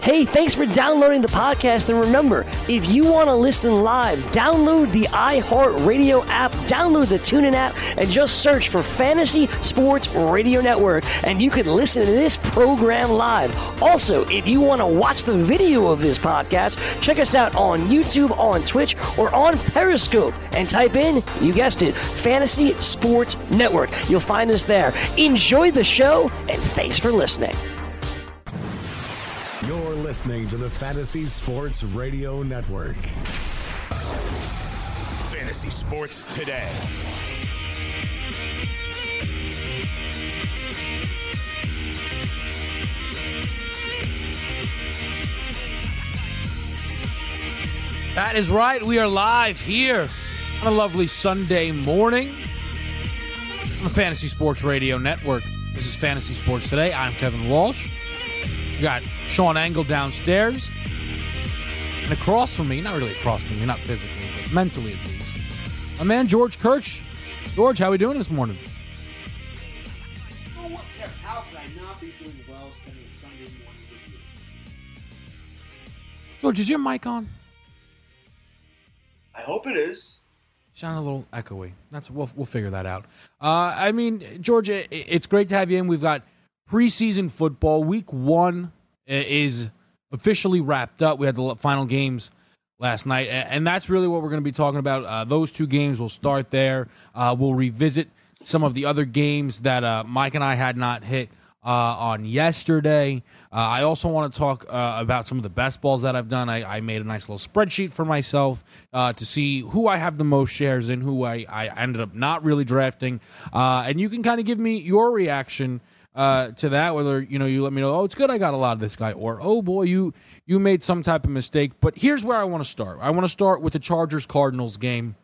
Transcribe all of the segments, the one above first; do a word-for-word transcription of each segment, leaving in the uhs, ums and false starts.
Hey, thanks for downloading the podcast. And remember, if you want to listen live, download the iHeartRadio app, download the TuneIn app, and just search for Fantasy Sports Radio Network, and you can listen to this program live. Also, if you want to watch the video of this podcast, check us out on YouTube, on Twitch, or on Periscope, and type in, you guessed it, Fantasy Sports Network. You'll find us there. Enjoy the show, and thanks for listening. You're listening to the Fantasy Sports Radio Network. Fantasy Sports Today. That is right. We are live here on a lovely Sunday morning on the Fantasy Sports Radio Network. This is Fantasy Sports Today. I'm Kevin Walsh. We got Sean Engel downstairs. And across from me, not really across from me, not physically, but mentally at least, my man George Kirch. George, how are we doing this morning? You know what, Kev? How could I not be doing well spending a Sunday morning with you? George, is your mic on? I hope it is. Sound a little echoey. That's we'll we'll figure that out. Uh, I mean, George, it, it's great to have you in. We've got preseason football. Week one is officially wrapped up. We had the final games last night, and that's really what we're going to be talking about. Uh, those two games, we'll start there. Uh, we'll revisit some of the other games that uh, Mike and I had not hit uh, on yesterday. Uh, I also want to talk uh, about some of the best balls that I've done. I, I made a nice little spreadsheet for myself uh, to see who I have the most shares in, who I, I ended up not really drafting. Uh, and you can kind of give me your reaction Uh, to that, whether you know you let me know, oh, it's good I got a lot of this guy, or oh boy, you you made some type of mistake. But here's where I want to start. I want to start with the Chargers-Cardinals game,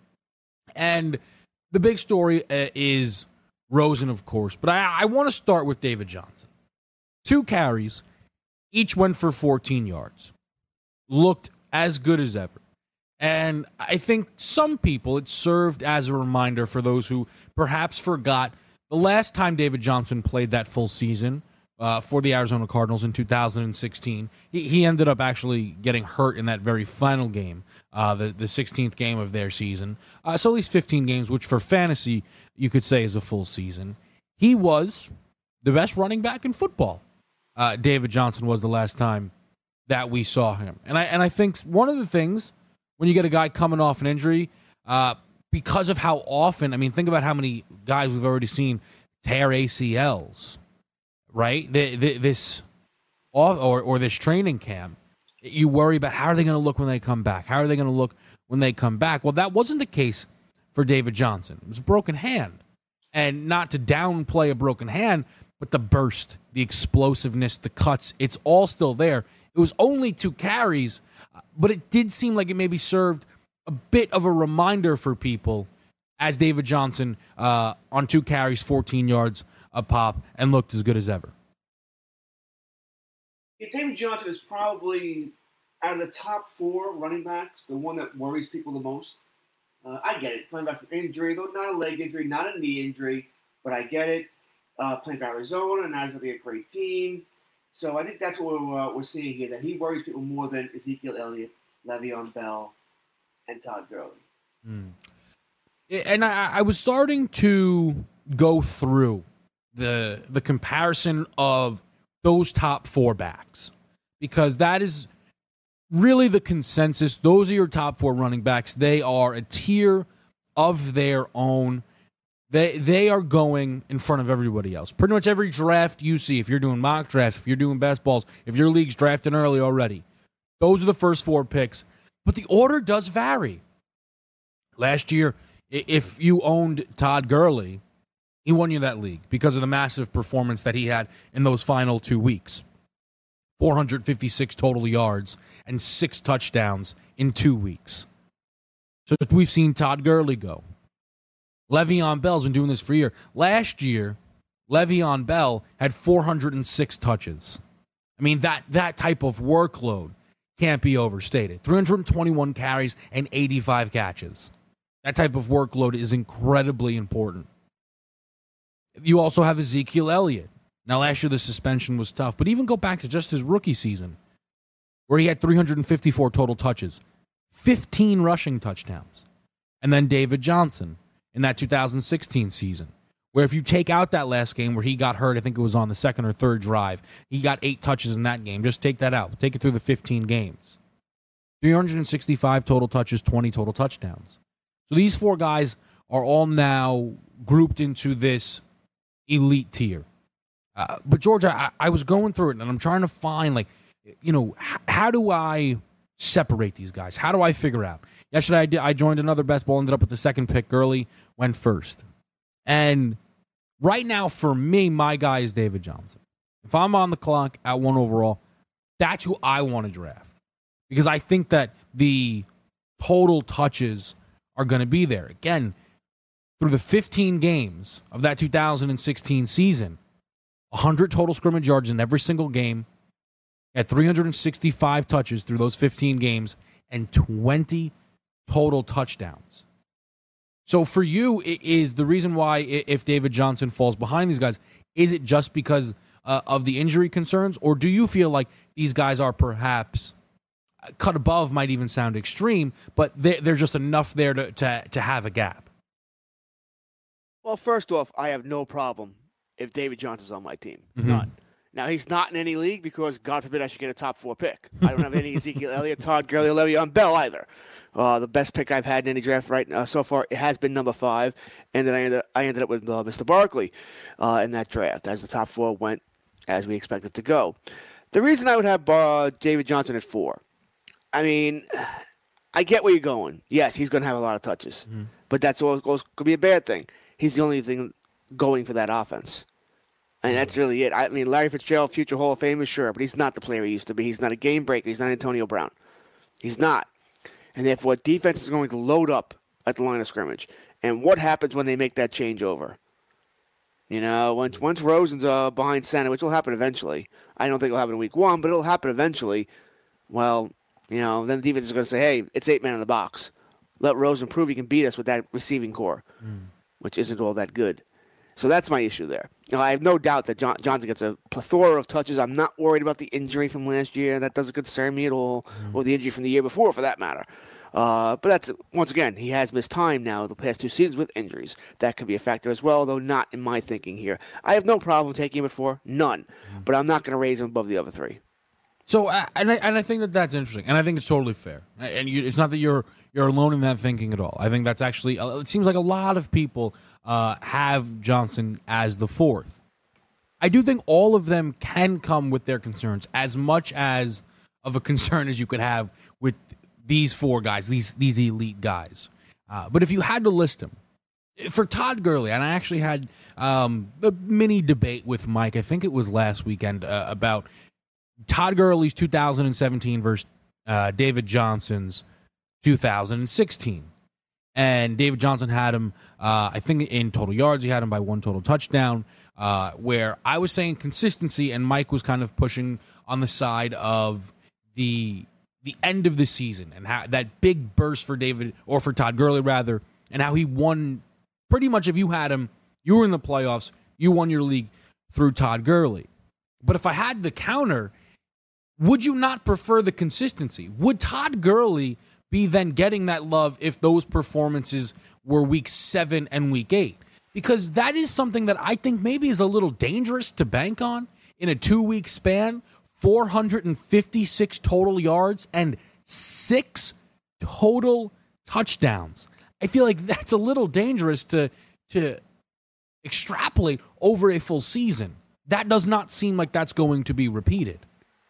and the big story uh, is Rosen, of course. But I, I want to start with David Johnson. Two carries, each went for fourteen yards, looked as good as ever. And I think some people, it served as a reminder for those who perhaps forgot the last time David Johnson played that full season uh, for the Arizona Cardinals in two thousand sixteen, he, he ended up actually getting hurt in that very final game, uh, the, the sixteenth game of their season. Uh, so at least fifteen games, which for fantasy you could say is a full season. He was the best running back in football. Uh, David Johnson was the last time that we saw him. And I, and I think one of the things, when you get a guy coming off an injury, uh, because of how often, I mean, think about how many guys we've already seen tear A C Ls, right? The, the, this or, or this training camp, you worry about how are they going to look when they come back? How are they going to look when they come back? Well, that wasn't the case for David Johnson. It was a broken hand. And not to downplay a broken hand, but the burst, the explosiveness, the cuts, it's all still there. It was only two carries, but it did seem like it maybe served a bit of a reminder for people as David Johnson uh, on two carries, fourteen yards a pop, and looked as good as ever. Yeah, David Johnson is probably, out of the top four running backs, the one that worries people the most. Uh, I get it. Playing back from injury, though not a leg injury, not a knee injury, but I get it. Uh, playing for Arizona, now he's going to be a great team. So I think that's what we're, uh, we're seeing here, that he worries people more than Ezekiel Elliott, Le'Veon Bell, and Todd Gurley. Mm. And I, I was starting to go through the the comparison of those top four backs, because that is really the consensus. Those are your top four running backs. They are a tier of their own. They they are going in front of everybody else. Pretty much every draft you see, if you're doing mock drafts, if you're doing best balls, if your league's drafting early already, those are the first four picks. But the order does vary. Last year, if you owned Todd Gurley, he won you that league because of the massive performance that he had in those final two weeks. four hundred fifty-six total yards and six touchdowns in two weeks. So we've seen Todd Gurley go. Le'Veon Bell's been doing this for a year. Last year, Le'Veon Bell had four hundred six touches. I mean, that that type of workload can't be overstated. three hundred twenty-one carries and eighty-five catches. That type of workload is incredibly important. You also have Ezekiel Elliott. Now, last year the suspension was tough, but even go back to just his rookie season. where he had three hundred fifty-four total touches, fifteen rushing touchdowns. And then David Johnson in that two thousand sixteen season, where if you take out that last game where he got hurt, I think it was on the second or third drive, he got eight touches in that game. Just take that out. Take it through the fifteen games. three hundred sixty-five total touches, twenty total touchdowns. So these four guys are all now grouped into this elite tier. Uh, but, George, I, I was going through it, and I'm trying to find, like, you know, h- how do I separate these guys? How do I figure out? Yesterday, I, did, I joined another best ball, ended up with the second pick. Gurley went first. And right now, for me, my guy is David Johnson. If I'm on the clock at one overall, that's who I want to draft. Because I think that the total touches are going to be there. Again, through the fifteen games of that two thousand sixteen season, one hundred total scrimmage yards in every single game, at three hundred sixty-five touches through those fifteen games, and twenty total touchdowns. So for you, it is the reason why if David Johnson falls behind these guys, is it just because uh, of the injury concerns, or do you feel like these guys are perhaps cut above, might even sound extreme, but they're, they're just enough there to, to, to have a gap? Well, first off, I have no problem if David Johnson's on my team. Mm-hmm. None. Now, he's not in any league because, God forbid, I should get a top four pick. I don't have any Ezekiel Elliott, Todd Gurley, Le'Veon Bell either. Uh, the best pick I've had in any draft right now so far, it has been number five, and then I ended, I ended up with uh, Mister Barkley uh, in that draft, as the top four went as we expected to go. The reason I would have uh, David Johnson at four, I mean, I get where you're going. Yes, he's going to have a lot of touches, mm-hmm. but that's all could be a bad thing. He's the only thing going for that offense. And that's really it. I mean, Larry Fitzgerald, future Hall of Famer, sure, but he's not the player he used to be. He's not a game breaker. He's not Antonio Brown. He's not. And therefore, defense is going to load up at the line of scrimmage. And what happens when they make that changeover? You know, once once Rosen's uh, behind center, which will happen eventually. I don't think it'll happen in week one, but it'll happen eventually. Well, you know, then the defense is going to say, hey, it's eight men in the box. Let Rosen prove he can beat us with that receiving core, mm. which isn't all that good. So that's my issue there. You know, I have no doubt that John, Johnson gets a plethora of touches. I'm not worried about the injury from last year. That doesn't concern me at all, mm. or the injury from the year before, for that matter. Uh, but that's, once again, he has missed time now the past two seasons with injuries. That could be a factor as well, though not in my thinking here. I have no problem taking him at four, none. Mm. But I'm not going to raise him above the other three. So, uh, and I and I think that that's interesting, and I think it's totally fair. And you, it's not that you're you're alone in that thinking at all. I think that's actually, it seems like a lot of people uh, have Johnson as the fourth. I do think all of them can come with their concerns, as much as of a concern as you could have with these four guys, these these elite guys. Uh, but if you had to list them, for Todd Gurley, and I actually had um, a mini debate with Mike, I think it was last weekend, uh, about Todd Gurley's two thousand seventeen versus uh, David Johnson's two thousand sixteen. And David Johnson had him, uh, I think in total yards, he had him by one total touchdown, uh, where I was saying consistency, and Mike was kind of pushing on the side of the the end of the season and how that big burst for David, or for Todd Gurley rather, and how he won pretty much. If you had him, you were in the playoffs, you won your league through Todd Gurley. But if I had the counter, would you not prefer the consistency? Would Todd Gurley be then getting that love if those performances were week seven and week eight? Because that is something that I think maybe is a little dangerous to bank on in a two-week span. four hundred fifty-six total yards and six total touchdowns. I feel like that's a little dangerous to, to extrapolate over a full season. That does not seem like that's going to be repeated.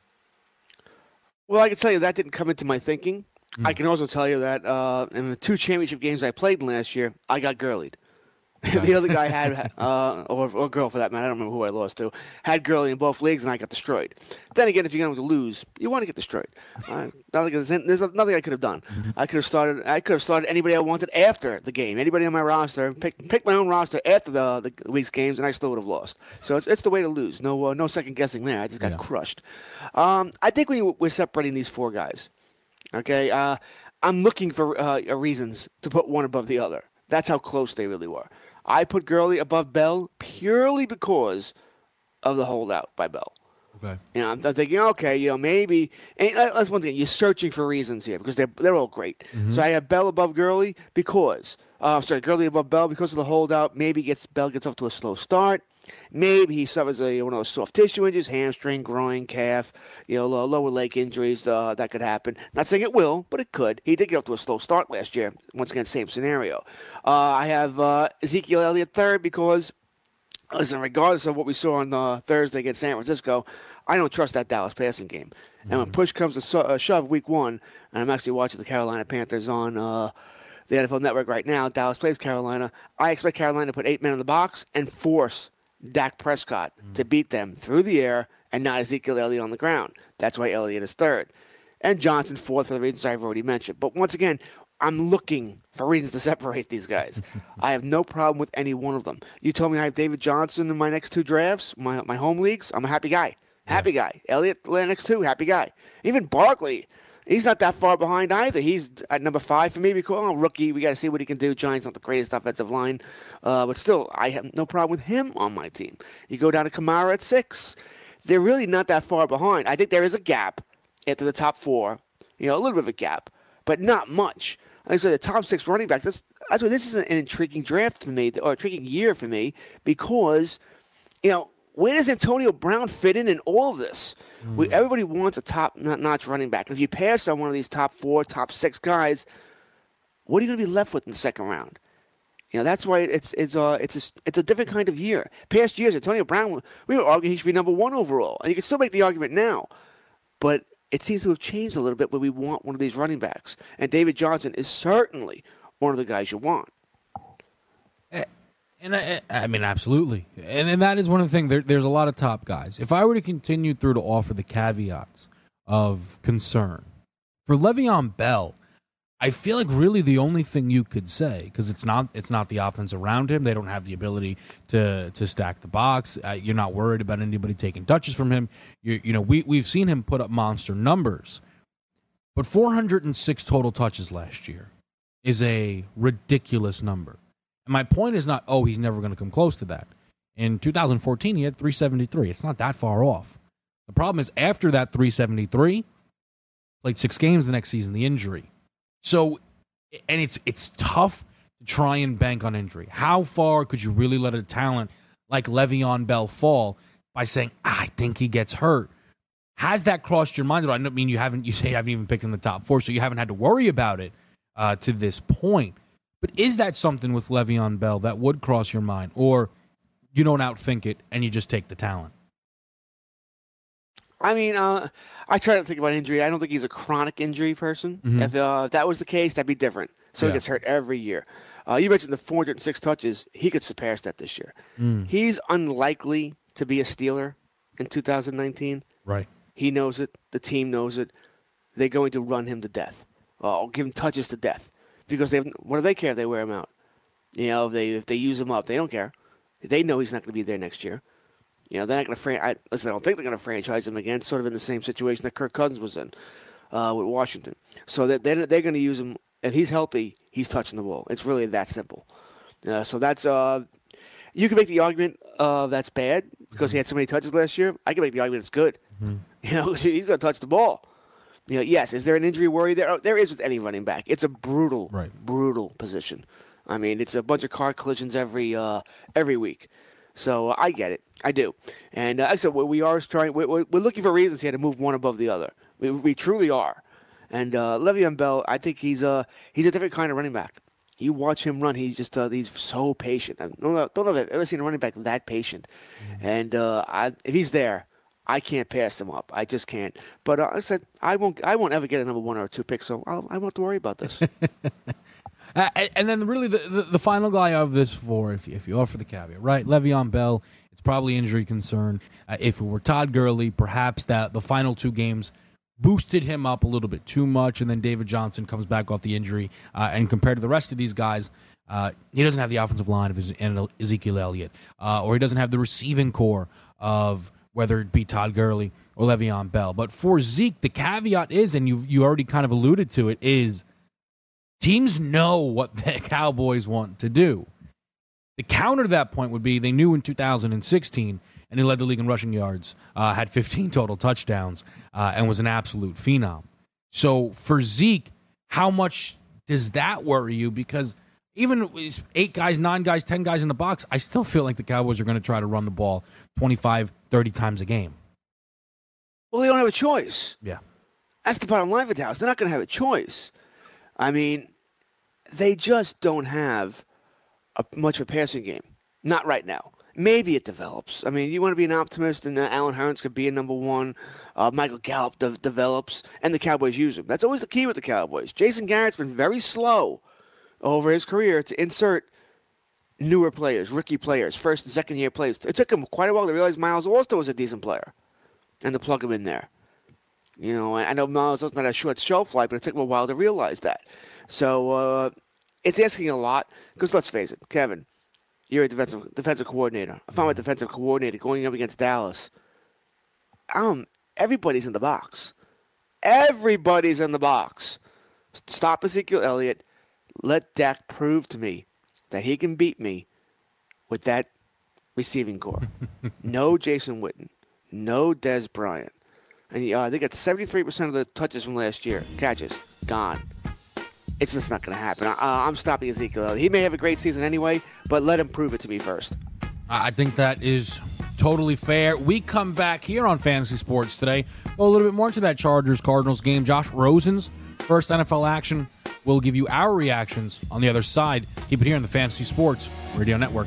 Well, I can tell you that didn't come into my thinking. Mm. I can also tell you that uh, in the two championship games I played last year, I got Gurleyed. The other guy had, uh, or, or girl for that matter, I don't remember who I lost to, had Gurley in both leagues, and I got destroyed. Then again, if you're going to lose, you want to get destroyed. Uh, there's nothing I could have done. Mm-hmm. I could have started. I could have started anybody I wanted after the game. Anybody on my roster, pick pick my own roster after the, the week's games, and I still would have lost. So it's it's the way to lose. No uh, no second guessing there. I just got yeah. crushed. Um, I think when we're separating these four guys, okay, uh, I'm looking for uh, reasons to put one above the other. That's how close they really were. I put Gurley above Bell purely because of the holdout by Bell. Okay. You know, I'm, I'm thinking, okay, you know, maybe. And let's once again, you're searching for reasons here because they're they're all great. Mm-hmm. So I have Bell above Gurley because, uh, sorry, Gurley above Bell because of the holdout. Maybe gets Bell gets off to a slow start. Maybe he suffers a, one of those soft tissue injuries, hamstring, groin, calf, you know, lower leg injuries. Uh, that could happen. Not saying it will, but it could. He did get off to a slow start last year. Once again, same scenario. Uh, I have uh, Ezekiel Elliott third because, listen, regardless of what we saw on uh, Thursday against San Francisco, I don't trust that Dallas passing game. Mm-hmm. And when push comes to so- uh, shove week one, and I'm actually watching the Carolina Panthers on uh, the N F L Network right now, Dallas plays Carolina. I expect Carolina to put eight men in the box and force Dak Prescott mm-hmm. to beat them through the air and not Ezekiel Elliott on the ground. That's why Elliott is third. And Johnson fourth for the reasons I've already mentioned. But once again, I'm looking for reasons to separate these guys. I have no problem with any one of them. You told me I have David Johnson in my next two drafts, my my home leagues. I'm a happy guy. Happy yeah. guy. Elliott next two, happy guy. Even Barkley, he's not that far behind either. He's at number five for me because, oh, rookie, we got to see what he can do. Giants not the greatest offensive line. Uh, but still, I have no problem with him on my team. You go down to Kamara at six. They're really not that far behind. I think there is a gap after the top four. You know, a little bit of a gap, but not much. Like I said, the top six running backs, that's, that's why this is an intriguing draft for me, or intriguing year for me, because, you know, where does Antonio Brown fit in in all of this? Mm. We, everybody wants a top-notch running back. If you pass on one of these top four, top six guys, what are you going to be left with in the second round? You know, that's why it's it's a it's a it's a different kind of year. Past years, Antonio Brown, we were arguing he should be number one overall, and you can still make the argument now, but it seems to have changed a little bit where we want one of these running backs, and David Johnson is certainly one of the guys you want. And I, I mean, absolutely, and and that is one of the things. There, there's a lot of top guys. If I were to continue through to offer the caveats of concern for Le'Veon Bell, I feel like really the only thing you could say, because it's not it's not the offense around him. They don't have the ability to to stack the box. Uh, you're not worried about anybody taking touches from him. You you know we we've seen him put up monster numbers, but four hundred six total touches last year is a ridiculous number. And my point is not, oh, he's never going to come close to that. In two thousand fourteen, he had three seventy-three. It's not that far off. The problem is after that three seventy-three, played six games the next season, the injury. So, and it's it's tough to try and bank on injury. How far could you really let a talent like Le'Veon Bell fall by saying, ah, I think he gets hurt? Has that crossed your mind? I don't mean you haven't, you say you haven't even picked in the top four, so you haven't had to worry about it uh, to this point. But is that something with Le'Veon Bell that would cross your mind? Or you don't outthink it and you just take the talent? I mean, uh, I try to think about injury. I don't think he's a chronic injury person. Mm-hmm. If, uh, if that was the case, that'd be different. So yeah. He gets hurt every year. Uh, you mentioned the four hundred six touches. He could surpass that this year. Mm. He's unlikely to be a Steeler in two thousand nineteen. Right. He knows it. The team knows it. They're going to run him to death. Uh, give him touches to death. Because they have, what do they care if they wear him out? You know, if they if they use him up, they don't care. They know he's not going to be there next year. You know, they're not going to fran- I, listen, I don't think they're going to franchise him again. Sort of in the same situation that Kirk Cousins was in uh, with Washington. So they're they're, they're going to use him. If he's healthy, he's touching the ball. It's really that simple. Uh, so that's uh, you can make the argument uh, that's bad because mm-hmm. he had so many touches last year. I can make the argument it's good. Mm-hmm. You know, he's going to touch the ball. You know, yes, is there an injury worry there? Oh, there is with any running back. It's a brutal, right. brutal position. I mean, it's a bunch of car collisions every uh, every week. So uh, I get it. I do. And uh, like I said, we are trying. We're, we're looking for reasons here to move one above the other. We, we truly are. And uh, Le'Veon Bell, I think he's a he's a different kind of running back. You watch him run; he's just uh, he's so patient. I don't know, don't know if I've ever seen a running back that patient. Mm-hmm. And uh, I, if he's there, I can't pass him up. I just can't. But uh, like I said, I won't. I won't ever get a number one or a two pick, so I'll, I won't have to worry about this. uh, and then, really, the, the the final guy of this four, if you, if you offer the caveat, right? Le'Veon Bell. It's probably injury concern. Uh, if it were Todd Gurley, perhaps that the final two games boosted him up a little bit too much, and then David Johnson comes back off the injury, uh, and compared to the rest of these guys, uh, he doesn't have the offensive line of Ezekiel Elliott, uh, or he doesn't have the receiving core of whether it be Todd Gurley or Le'Veon Bell. But for Zeke, the caveat is, and you you already kind of alluded to it, is teams know what the Cowboys want to do. The counter to that point would be they knew in two thousand sixteen and he led the league in rushing yards, uh, had fifteen total touchdowns, uh, and was an absolute phenom. So for Zeke, how much does that worry you? Because even with eight guys, nine guys, ten guys in the box, I still feel like the Cowboys are going to try to run the ball twenty-five, thirty times a game. Well, they don't have a choice. Yeah. That's the bottom line for Dallas. They're not going to have a choice. I mean, they just don't have a, much of a passing game. Not right now. Maybe it develops. I mean, you want to be an optimist, and uh, Allen Hurns could be a number one. Uh, Michael Gallup de- develops, and the Cowboys use him. That's always the key with the Cowboys. Jason Garrett's been very slow over his career to insert newer players, rookie players, first and second year players. It took him quite a while to realize Miles Austin was a decent player and to plug him in there. You know, I know Miles Austin had a short shelf life, but it took him a while to realize that. So uh, it's asking a lot because let's face it, Kevin, you're a defensive defensive coordinator. If I'm a defensive coordinator going up against Dallas, um, everybody's in the box. Everybody's in the box. Stop Ezekiel Elliott. Let Dak prove to me that he can beat me with that receiving core. No Jason Witten. No Des Bryant. And uh, they got seventy-three percent of the touches from last year. Catches. Gone. It's just not going to happen. I, I'm stopping Ezekiel Elliott. He may have a great season anyway, but let him prove it to me first. I think that is totally fair. We come back here on Fantasy Sports today. Go a little bit more into that Chargers-Cardinals game. Josh Rosen's first N F L action. We'll give you our reactions on the other side. Keep it here on the Fantasy Sports Radio Network.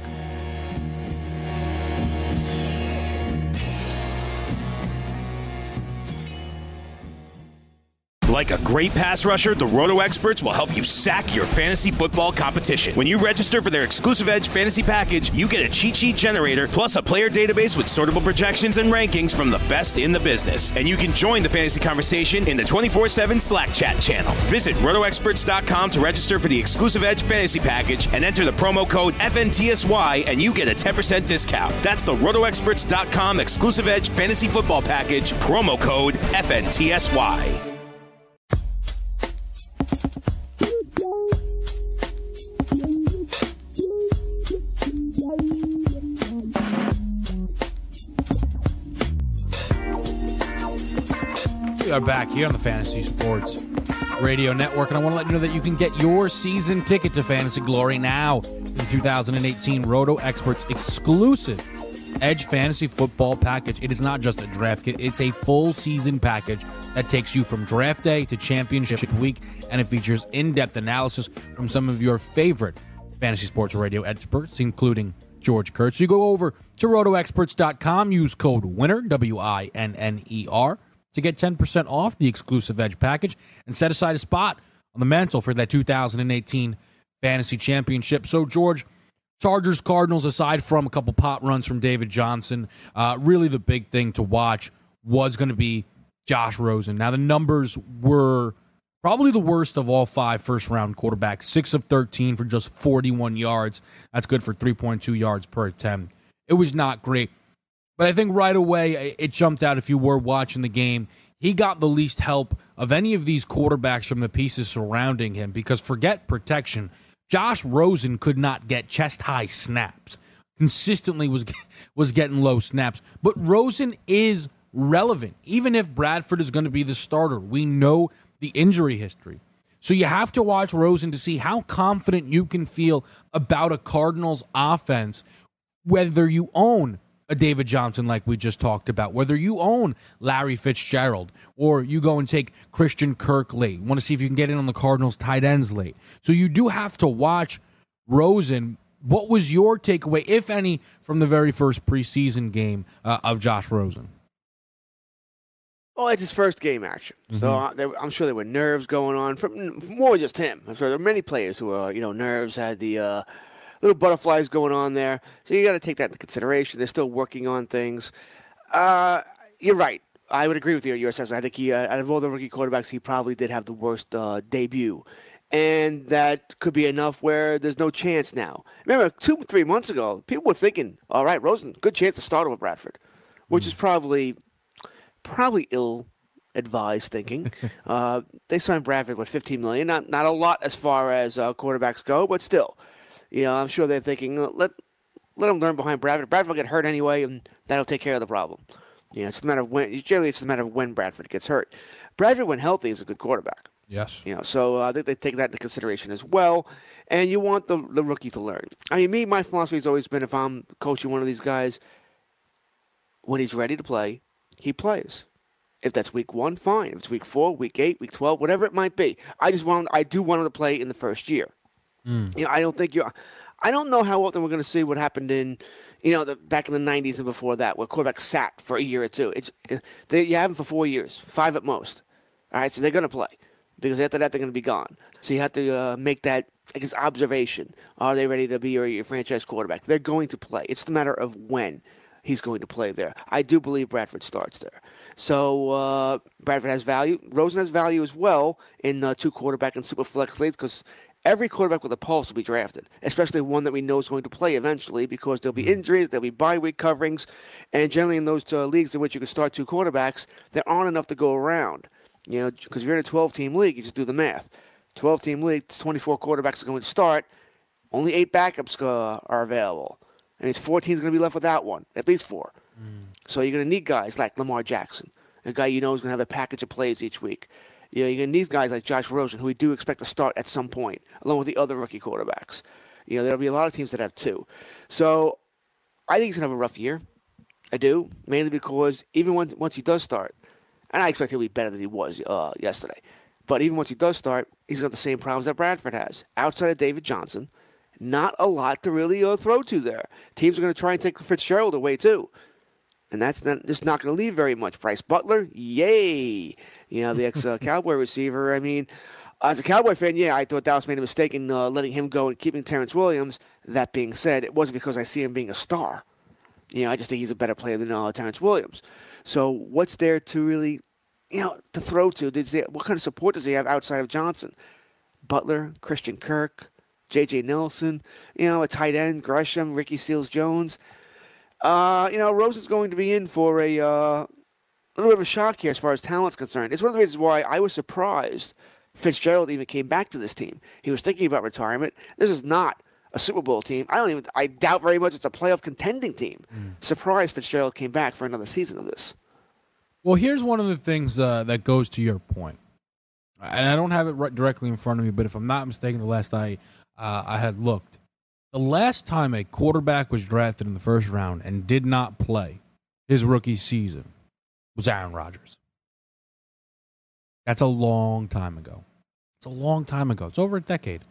Like a great pass rusher, the Roto Experts will help you sack your fantasy football competition. When you register for their exclusive Edge fantasy package, you get a cheat sheet generator plus a player database with sortable projections and rankings from the best in the business. And you can join the fantasy conversation in the twenty-four seven Slack chat channel. Visit roto experts dot com to register for the exclusive Edge fantasy package and enter the promo code F N T S Y and you get a ten percent discount. That's the roto experts dot com exclusive Edge fantasy football package, promo code F N T S Y. We are back here on the Fantasy Sports Radio Network, and I want to let you know that you can get your season ticket to Fantasy Glory now in the two thousand eighteen Roto Experts exclusive Edge Fantasy Football Package. It is not just a draft kit, it's a full season package that takes you from draft day to championship week, and it features in-depth analysis from some of your favorite Fantasy Sports Radio experts, including George Kurtz. So you go over to roto experts dot com, use code WINNER, W I N N E R, to get ten percent off the exclusive Edge package and set aside a spot on the mantle for that two thousand eighteen Fantasy Championship. So, George, Chargers, Cardinals, aside from a couple pot runs from David Johnson, uh, really the big thing to watch was going to be Josh Rosen. Now, the numbers were probably the worst of all five first-round quarterbacks, six of thirteen for just forty-one yards. That's good for three point two yards per attempt. It was not great. But I think right away it jumped out if you were watching the game. He got the least help of any of these quarterbacks from the pieces surrounding him because forget protection. Josh Rosen could not get chest-high snaps. Consistently was was getting low snaps. But Rosen is relevant. Even if Bradford is going to be the starter, we know the injury history. So you have to watch Rosen to see how confident you can feel about a Cardinals offense, whether you own a David Johnson like we just talked about, whether you own Larry Fitzgerald or you go and take Christian Kirk late. You want to see if you can get in on the Cardinals tight ends late. So you do have to watch Rosen. What was your takeaway, if any, from the very first preseason game uh, of Josh Rosen? Well, it's his first game action, mm-hmm. so uh, there, I'm sure there were nerves going on from more than just him. I'm sure there were many players who were, you know, nerves, had the uh, little butterflies going on there. So you got to take that into consideration. They're still working on things. Uh, you're right. I would agree with you, your assessment. I think he, uh, out of all the rookie quarterbacks, he probably did have the worst uh, debut. And that could be enough where there's no chance now. Remember, two, three months ago, people were thinking, all right, Rosen, good chance to start over Bradford, which mm. is probably probably ill-advised thinking. uh, they signed Bradford with fifteen million dollars. Not, not a lot as far as uh, quarterbacks go, but still. You know, I'm sure they're thinking, let let him learn behind Bradford. Bradford will get hurt anyway, and that'll take care of the problem. You know, it's a matter of when. Generally, it's a matter of when Bradford gets hurt. Bradford, when healthy, is a good quarterback. Yes. You know, so uh, I think they take that into consideration as well. And you want the the rookie to learn. I mean, me, my philosophy has always been if I'm coaching one of these guys, when he's ready to play, he plays. If that's week one, fine. If it's week four, week eight, week twelve, whatever it might be, I just want I do want him to play in the first year. Mm. You know, I don't think you. I don't know how often we're going to see what happened in, you know, the back in the nineties and before that, where quarterbacks sat for a year or two. It's they, you have them for four years, five at most. All right, so they're going to play because after that they're going to be gone. So you have to uh, make that, I guess, observation. Are they ready to be your, your franchise quarterback? They're going to play. It's the matter of when he's going to play there. I do believe Bradford starts there. So uh, Bradford has value. Rosen has value as well in uh, two quarterback and super flex leagues because every quarterback with a pulse will be drafted, especially one that we know is going to play eventually because there'll be injuries, there'll be bye week coverings, and generally in those uh, leagues in which you can start two quarterbacks, there aren't enough to go around. You know, because if you're in a twelve-team league, you just do the math. twelve-team league, twenty-four quarterbacks are going to start. Only eight backups uh, are available. And it's four teams going to be left without one, at least four. Mm. So you're going to need guys like Lamar Jackson, a guy you know is going to have a package of plays each week. You know, you're going to need guys like Josh Rosen, who we do expect to start at some point, along with the other rookie quarterbacks. You know, there'll be a lot of teams that have two. So I think he's going to have a rough year. I do, mainly because even when, once he does start, and I expect he'll be better than he was uh, yesterday, but even once he does start, he's got the same problems that Bradford has. Outside of David Johnson, not a lot to really uh, throw to there. Teams are going to try and take Fitzgerald away, too. And that's not, just not going to leave very much. Bryce Butler, yay. You know, the ex-Cowboy uh, receiver. I mean, as a Cowboy fan, yeah, I thought Dallas made a mistake in uh, letting him go and keeping Terrence Williams. That being said, it wasn't because I see him being a star. You know, I just think he's a better player than uh, Terrence Williams. So what's there to really, you know, to throw to? Did they, what kind of support does he have outside of Johnson? Butler, Christian Kirk, J J Nelson, you know, a tight end, Gresham, Ricky Seals-Jones. Uh, you know, Rosen's going to be in for a uh, little bit of a shock here as far as talent's concerned. It's one of the reasons why I was surprised Fitzgerald even came back to this team. He was thinking about retirement. This is not a Super Bowl team. I don't even, I doubt very much it's a playoff contending team. Mm. Surprised Fitzgerald came back for another season of this. Well, here's one of the things uh, that goes to your point. And I don't have it right directly in front of me, but if I'm not mistaken, the last I uh, I had looked, the last time a quarterback was drafted in the first round and did not play his rookie season was Aaron Rodgers. That's a long time ago. It's a long time ago. It's over a decade.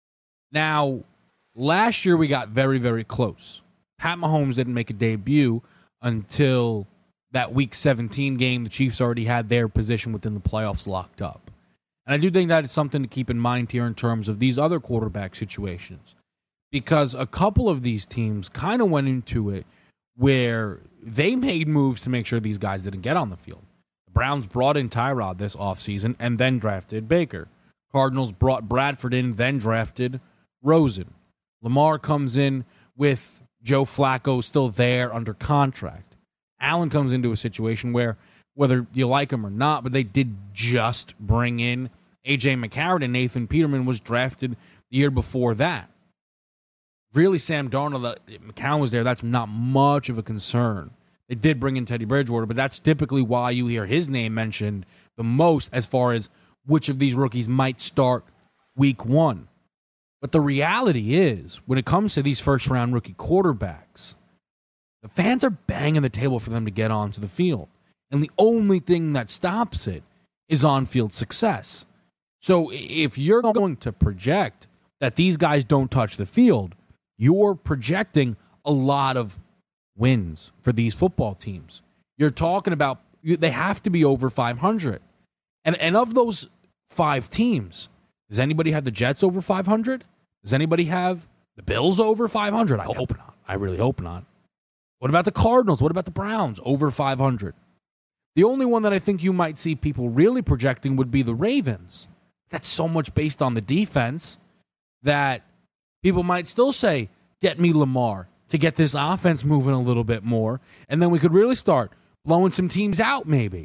Now, last year we got very, very close. Pat Mahomes didn't make a debut until that Week seventeen game. The Chiefs already had their position within the playoffs locked up. And I do think that is something to keep in mind here in terms of these other quarterback situations. Because a couple of these teams kind of went into it where they made moves to make sure these guys didn't get on the field. The Browns brought in Tyrod this offseason and then drafted Baker. Cardinals brought Bradford in, then drafted Rosen. Lamar comes in with Joe Flacco still there under contract. Allen comes into a situation where, whether you like him or not, but they did just bring in A J McCarron, and Nathan Peterman was drafted the year before that. Really, Sam Darnold, McCown was there, that's not much of a concern. They did bring in Teddy Bridgewater, but that's typically why you hear his name mentioned the most as far as which of these rookies might start week one. But the reality is, when it comes to these first-round rookie quarterbacks, the fans are banging the table for them to get onto the field. And the only thing that stops it is on-field success. So if you're going to project that these guys don't touch the field, you're projecting a lot of wins for these football teams. You're talking about, they have to be over five hundred. And, and of those five teams, does anybody have the Jets over five hundred? Does anybody have the Bills over five hundred? I hope not. I really hope not. What about the Cardinals? What about the Browns over five hundred? The only one that I think you might see people really projecting would be the Ravens. That's so much based on the defense that people might still say, get me Lamar to get this offense moving a little bit more, and then we could really start blowing some teams out maybe.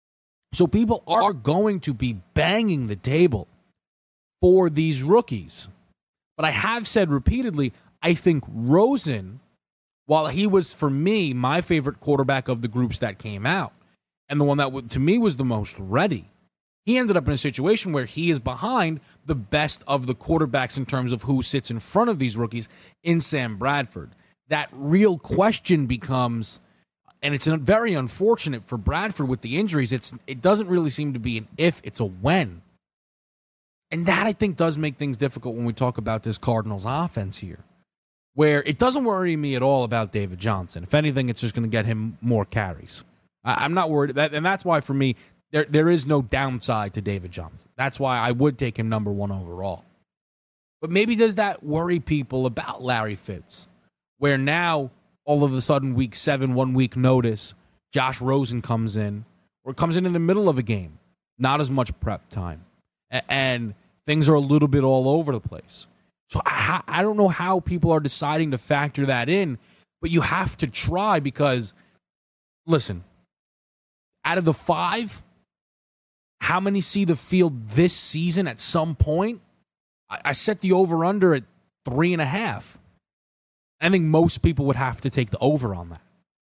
So people are going to be banging the table for these rookies. But I have said repeatedly, I think Rosen while he was, for me, my favorite quarterback of the groups that came out, and the one that, to me, was the most ready, he ended up in a situation where he is behind the best of the quarterbacks in terms of who sits in front of these rookies in Sam Bradford. That real question becomes, and it's very unfortunate for Bradford with the injuries, it's it doesn't really seem to be an if, it's a when. And that, I think, does make things difficult when we talk about this Cardinals offense here, where it doesn't worry me at all about David Johnson. If anything, it's just going to get him more carries. I, I'm not worried. That, and that's why, for me, there there is no downside to David Johnson. That's why I would take him number one overall. But maybe does that worry people about Larry Fitz, where now, all of a sudden, week seven, one week notice, Josh Rosen comes in, or comes in in the middle of a game, not as much prep time, a- and things are a little bit all over the place. So I, I don't know how people are deciding to factor that in, but you have to try because, listen, out of the five, how many see the field this season at some point? I, I set the over-under at three and a half. I think most people would have to take the over on that.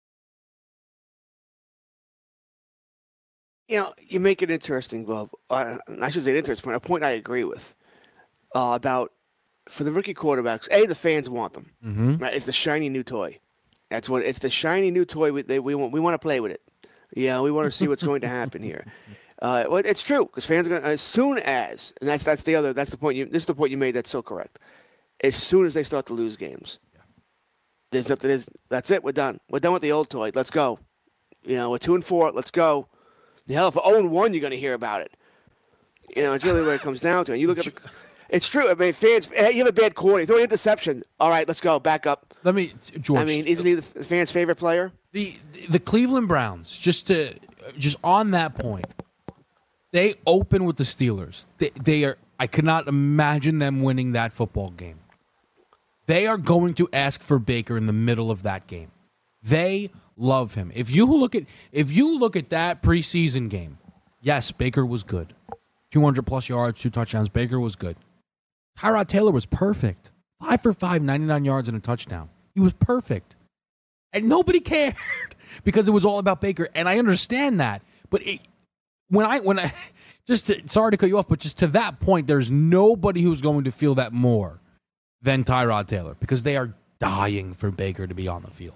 You know, you make it interesting, Bob. Uh, I should say an interesting point, a point I agree with uh, about for the rookie quarterbacks. A, the fans want them. Mm-hmm. Right? It's the shiny new toy. That's what it's the shiny new toy. We, they, we want. We want to play with it. Yeah, we want to see what's going to happen here. Uh, well, it's true because fans are going to, as soon as, and that's that's the other that's the point. You this is the point you made. That's so correct. As soon as they start to lose games, there's nothing. There's, that's it. We're done. We're done with the old toy. Let's go. You know, we're two and four. Let's go. Hell, if we're zero and one, you're going to hear about it. You know, it's really what it comes down to. And you look at the, it's true. I mean, fans, hey, you have a bad quarter. You throw an interception. All right, let's go. Back up. Let me, George. I mean, isn't he the fans' favorite player? The the Cleveland Browns, just to just on that point, they open with the Steelers. They, they are. I cannot imagine them winning that football game. They are going to ask for Baker in the middle of that game. They love him. If you look at if you look at that preseason game, yes, Baker was good. two hundred plus yards, two touchdowns. Baker was good. Tyrod Taylor was perfect. Five for five, ninety-nine yards and a touchdown. He was perfect. And nobody cared because it was all about Baker. And I understand that. But it, when I, when I, just to, sorry to cut you off, but just to that point, there's nobody who's going to feel that more than Tyrod Taylor because they are dying for Baker to be on the field.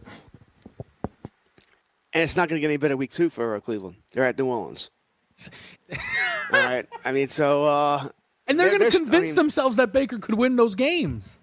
And it's not going to get any better week two for uh, Cleveland. They're at New Orleans. All right. I mean, so. Uh, and they're, they're going to convince I mean, themselves that Baker could win those games.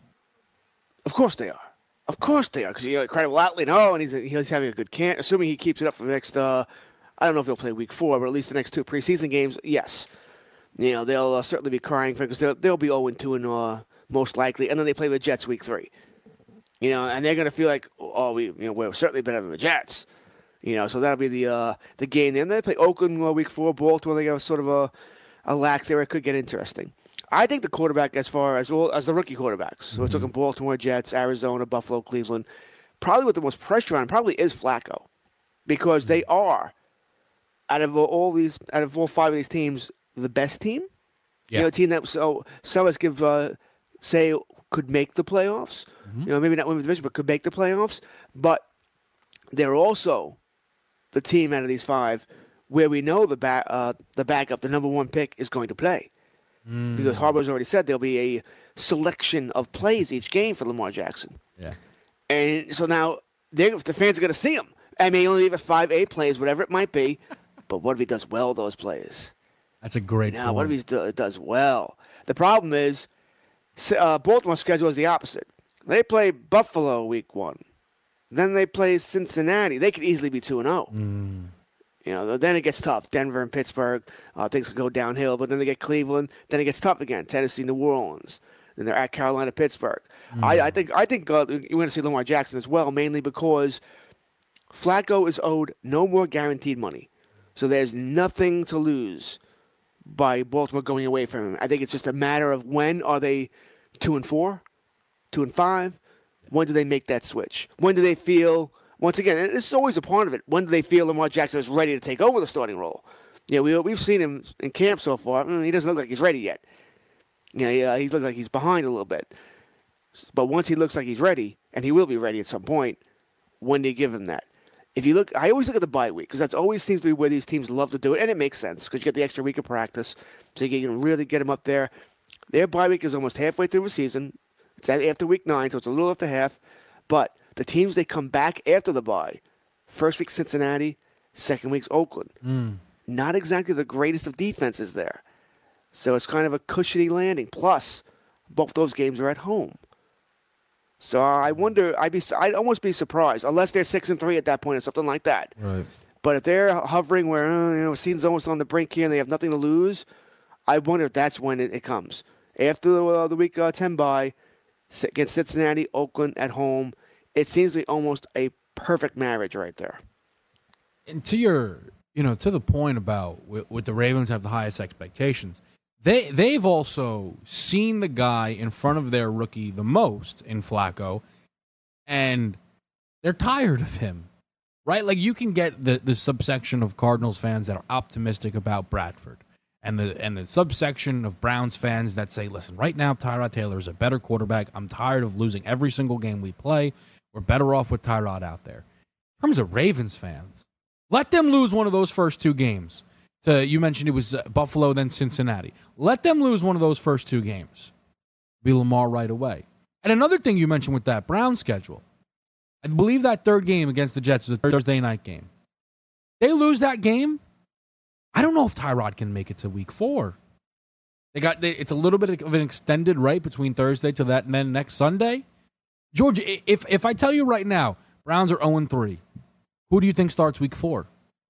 Of course they are. Of course they are. Because you know, Credible Athlete, oh, and he's, he's having a good camp. Assuming he keeps it up for the next, uh, I don't know if he'll play week four, but at least the next two preseason games, yes. You know, they'll uh, certainly be crying for it because they'll, they'll be oh and two and uh, most likely. And then they play the Jets week three. You know, and they're going to feel like, oh, we, you know, we're certainly better than the Jets. You know, so that'll be the uh, the game. Then they play Oakland uh, week four, Baltimore. They got sort of a, a lax there. It could get interesting. I think the quarterback, as far as well, as the rookie quarterbacks, so mm-hmm. we're talking Baltimore, Jets, Arizona, Buffalo, Cleveland, probably with the most pressure on probably is Flacco, because mm-hmm. they are out of all these, out of all five of these teams, the best team. Yeah. You know, a team that so some of us give uh, say could make the playoffs. Mm-hmm. You know, maybe not win the division, but could make the playoffs. But they're also the team out of these five where we know the back, uh, the backup, the number one pick, is going to play. Mm. Because Harbaugh's already said there'll be a selection of plays each game for Lamar Jackson. Yeah. And so now the fans are going to see him. I mean, only leave it five, eight plays, whatever it might be. But what if he does well those plays? That's a great now, point. what if he do, does well? The problem is uh, Baltimore's schedule is the opposite. They play Buffalo week one. Then they play Cincinnati. They could easily be two and oh. Mm. You know, then it gets tough. Denver and Pittsburgh, uh, things could go downhill. But then they get Cleveland. Then it gets tough again. Tennessee, New Orleans. Then they're at Carolina, Pittsburgh. Mm. I, I think I think uh, you're going to see Lamar Jackson as well, mainly because Flacco is owed no more guaranteed money. So there's nothing to lose by Baltimore going away from him. I think it's just a matter of when are they two and four, two and five. When do they make that switch? When do they feel? Once again, and this is always a part of it. When do they feel Lamar Jackson is ready to take over the starting role? Yeah, we we've seen him in camp so far. He doesn't look like he's ready yet. You know, yeah, he looks like he's behind a little bit. But once he looks like he's ready, and he will be ready at some point, when do you give him that? If you look, I always look at the bye week, because that always seems to be where these teams love to do it, and it makes sense, because you get the extra week of practice, so you can really get them up there. Their bye week is almost halfway through the season. It's after week nine, so it's a little after half. But the teams they come back after the bye, first week Cincinnati, second week's Oakland. Mm. Not exactly the greatest of defenses there. So it's kind of a cushiony landing. Plus, both those games are at home. So I wonder, I'd be, I'd almost be surprised, unless they're six and three at that point or something like that. Right. But if they're hovering where, uh, you know, season's almost on the brink here and they have nothing to lose, I wonder if that's when it, it comes. After the, uh, the week uh, ten bye, against Cincinnati, Oakland at home, it seems to be almost a perfect marriage right there. And to your, you know, to the point about with, with the Ravens have the highest expectations, they they've also seen the guy in front of their rookie the most in Flacco, and they're tired of him, right? Like you can get the the subsection of Cardinals fans that are optimistic about Bradford, and the and the subsection of Browns fans that say, listen, right now Tyrod Taylor is a better quarterback. I'm tired of losing every single game we play. We're better off with Tyrod out there. In terms of Ravens fans, let them lose one of those first two games. To, you mentioned it was Buffalo, then Cincinnati. Let them lose one of those first two games. Be Lamar right away. And another thing you mentioned with that Brown schedule, I believe that third game against the Jets is a Thursday night game. They lose that game, I don't know if Tyrod can make it to week four. They got they, it's a little bit of an extended right between Thursday to that and then next Sunday. George, if if I tell you right now, Browns are oh and three, who do you think starts week four?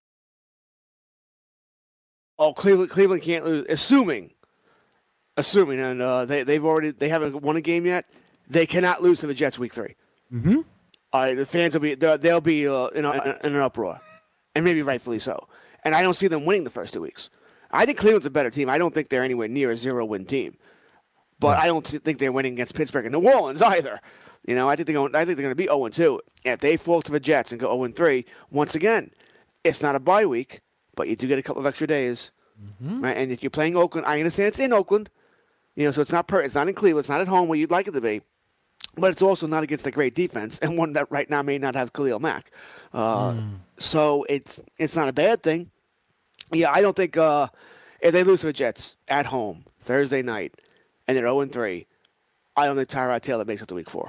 Oh, Cleveland Cleveland can't lose, assuming, assuming, and uh, they they've already they haven't won a game yet. They cannot lose to the Jets week three. Mm-hmm. All right, the fans will be they'll, they'll be uh, in, a, in an uproar, and maybe rightfully so. And I don't see them winning the first two weeks. I think Cleveland's a better team. I don't think they're anywhere near a zero-win team, but yeah. I don't think they're winning against Pittsburgh and New Orleans either. You know, I think they're going. I think they're going to be oh and two. And if they fall to the Jets and go oh and three, once again, it's not a bye week, but you do get a couple of extra days, mm-hmm. right? And if you're playing Oakland, I understand it's in Oakland, you know, so it's not per, it's not in Cleveland, it's not at home where you'd like it to be, but it's also not against a great defense and one that right now may not have Khalil Mack. Uh, mm. So it's it's not a bad thing. Yeah, I don't think uh, if they lose to the Jets at home Thursday night and they're oh and three, I don't think Tyrod Taylor makes it to week four.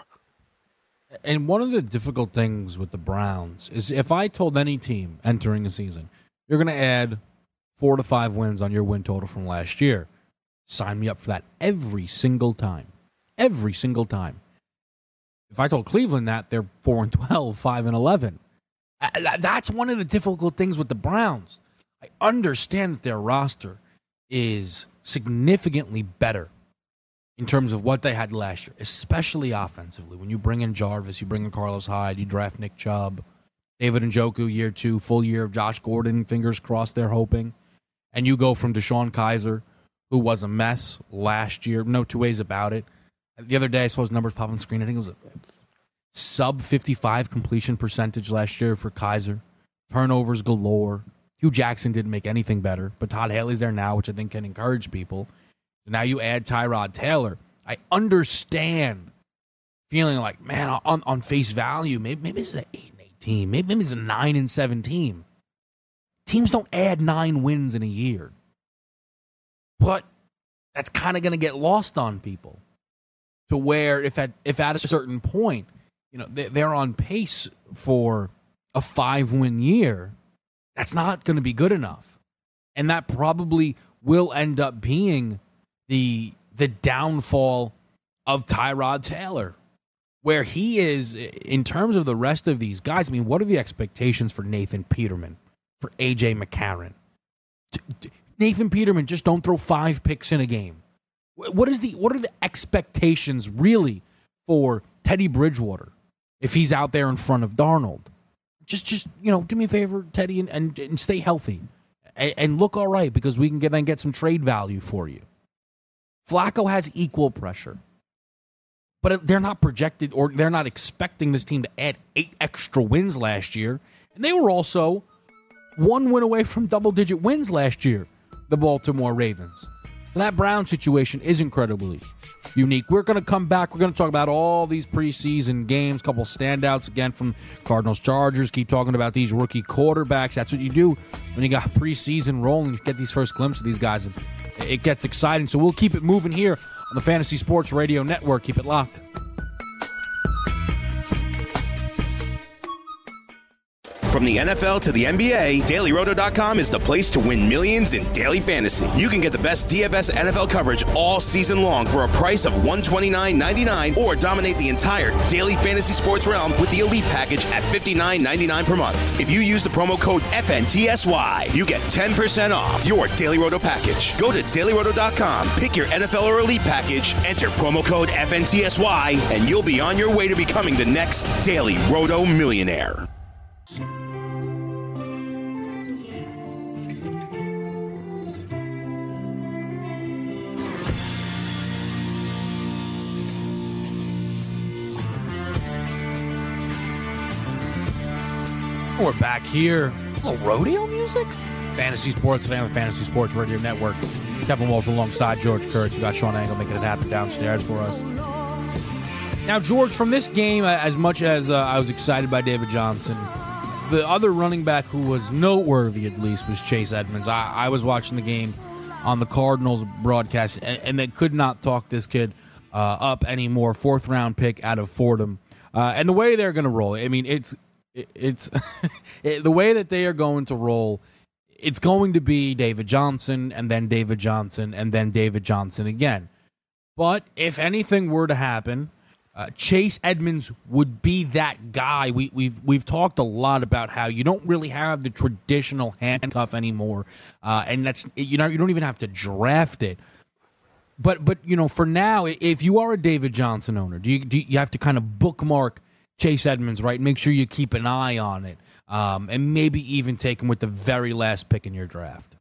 And one of the difficult things with the Browns is if I told any team entering a season, you're going to add four to five wins on your win total from last year, sign me up for that every single time. Every single time. If I told Cleveland that, they're four and twelve, five and eleven. That's one of the difficult things with the Browns. I understand that their roster is significantly better in terms of what they had last year, especially offensively. When you bring in Jarvis, you bring in Carlos Hyde, you draft Nick Chubb, David Njoku, year two, full year of Josh Gordon, fingers crossed they're hoping. And you go from Deshaun Kaiser, who was a mess last year, no two ways about it. The other day I saw his numbers pop on the screen. I think it was a sub fifty-five completion percentage last year for Kaiser. Turnovers galore. Hugh Jackson didn't make anything better, but Todd Haley's there now, which I think can encourage people. Now you add Tyrod Taylor. I understand feeling like, man, on, on face value, maybe, maybe this is an eight and eight team. Maybe, maybe it's a nine and seven team. Teams don't add nine wins in a year. But that's kind of going to get lost on people. To where if at if at a certain point, you know, they, they're on pace for a five-win year, that's not going to be good enough. And that probably will end up being the the downfall of Tyrod Taylor, where he is in terms of the rest of these guys. I mean, what are the expectations for Nathan Peterman, for A J McCarron? Nathan Peterman just don't throw five picks in a game. What is the what are the expectations really for Teddy Bridgewater if he's out there in front of Darnold? Just just you know, do me a favor, Teddy, and, and, and stay healthy and, and look all right, because we can get then get some trade value for you. Flacco has equal pressure, but they're not projected or they're not expecting this team to add eight extra wins last year, and they were also one win away from double-digit wins last year. The Baltimore Ravens. That Brown situation is incredibly unique. We're going to come back. We're going to talk about all these preseason games, couple standouts again from Cardinals Chargers. Keep talking about these rookie quarterbacks. That's what you do when you got preseason rolling. You get these first glimpses of these guys, and it gets exciting. So we'll keep it moving here on the Fantasy Sports Radio Network. Keep it locked. From the N F L to the N B A, Daily Roto dot com is the place to win millions in daily fantasy. You can get the best D F S N F L coverage all season long for a price of one hundred twenty-nine ninety-nine, or dominate the entire daily fantasy sports realm with the Elite package at fifty-nine ninety-nine per month. If you use the promo code F N T S Y, you get ten percent off your Daily Roto package. Go to Daily Roto dot com, pick your N F L or Elite package, enter promo code F N T S Y, and you'll be on your way to becoming the next Daily Roto millionaire. We're back here. A little rodeo music? Fantasy Sports today on the Fantasy Sports Radio Network. Kevin Walsh alongside George Kurtz. We got Sean Angle making it happen downstairs for us. Now, George, from this game, as much as uh, I was excited by David Johnson, the other running back who was noteworthy, at least, was Chase Edmonds. I, I was watching the game on the Cardinals broadcast, and, and they could not talk this kid uh, up anymore. Fourth round pick out of Fordham. Uh, and the way they're going to roll it, I mean, it's it, it's it, the way that they are going to roll. It's going to be David Johnson, and then David Johnson, and then David Johnson again. But if anything were to happen, uh, Chase Edmonds would be that guy. We, we've we've talked a lot about how you don't really have the traditional handcuff anymore, uh, and that's you know you don't even have to draft it. But but you know for now, if you are a David Johnson owner, do you do you have to kind of bookmark Chase Edmonds, right? Make sure you keep an eye on it. Um, and maybe even take him with the very last pick in your draft.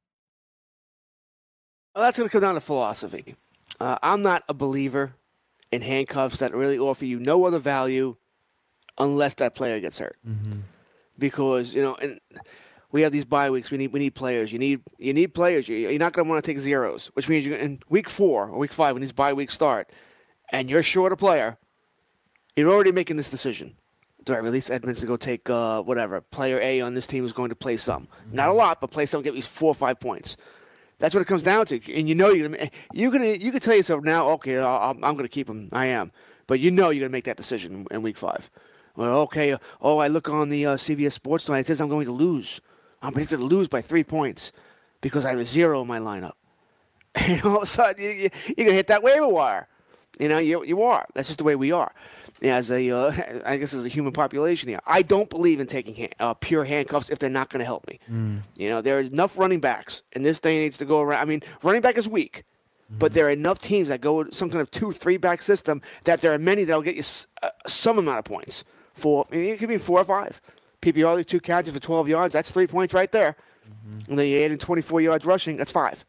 Well, that's going to come down to philosophy. Uh, I'm not a believer in handcuffs that really offer you no other value unless that player gets hurt. Mm-hmm. Because, you know, and we have these bye weeks. We need we need players. You need you need players. You're not going to want to take zeros, which means you're in week four or week five when these bye weeks start, and you're short a player, you're already making this decision. Do I release Edmonds to go take uh, whatever? Player A on this team is going to play some. Mm-hmm. Not a lot, but play some, get these four or five points. That's what it comes down to. And you know you're gonna you're gonna you can tell yourself now, okay, I'll, I'm going to keep him. I am, but you know you're going to make that decision in week five. Well, okay, oh, I look on the uh, C B S Sports tonight. It says I'm going to lose. I'm predicted to lose by three points because I have a zero in my lineup. And all of a sudden you, you, you're going to hit that waiver wire. You know, you you are. That's just the way we are. As a, uh, I guess as a human population here. I don't believe in taking hand, uh, pure handcuffs if they're not going to help me. Mm. You know, there are enough running backs in this day and age to go around. I mean, running back is weak, mm. but there are enough teams that go with some kind of two, three-back system that there are many that will get you uh, some amount of points. For I mean, it could be four or five. P P R, two catches for twelve yards, that's three points right there. Mm-hmm. And then you add in twenty-four yards rushing, that's five.